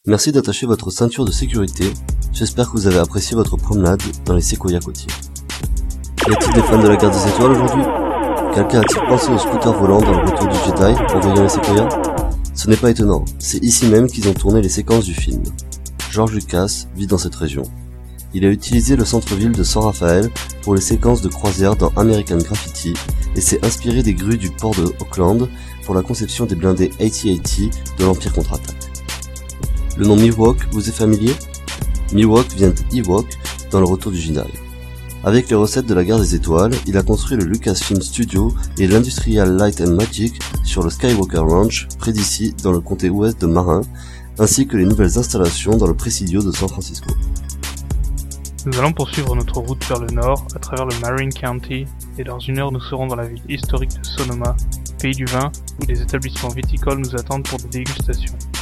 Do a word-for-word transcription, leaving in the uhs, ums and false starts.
Merci d'attacher votre ceinture de sécurité. J'espère que vous avez apprécié votre promenade dans les séquoias côtiers. Y a-t-il des fans de la guerre des étoiles aujourd'hui? Quelqu'un a-t-il pensé au scooter volant dans le retour du Jedi en voyant les séquoias? Ce n'est pas étonnant, c'est ici même qu'ils ont tourné les séquences du film. George Lucas vit dans cette région. Il a utilisé le centre-ville de San Rafael pour les séquences de croisière dans American Graffiti et s'est inspiré des grues du port de Auckland pour la conception des blindés A T A T de l'Empire contre-attaque. Le nom Miwok vous est familier? Miwok vient d'Ewok dans le retour du Jedi. Avec les recettes de la guerre des étoiles, il a construit le Lucasfilm Studio et l'Industrial Light and Magic sur le Skywalker Ranch près d'ici dans le comté ouest de Marin, ainsi que les nouvelles installations dans le Presidio de San Francisco. Nous allons poursuivre notre route vers le nord, à travers le Marin County, et dans une heure nous serons dans la ville historique de Sonoma, pays du vin, où des établissements viticoles nous attendent pour des dégustations.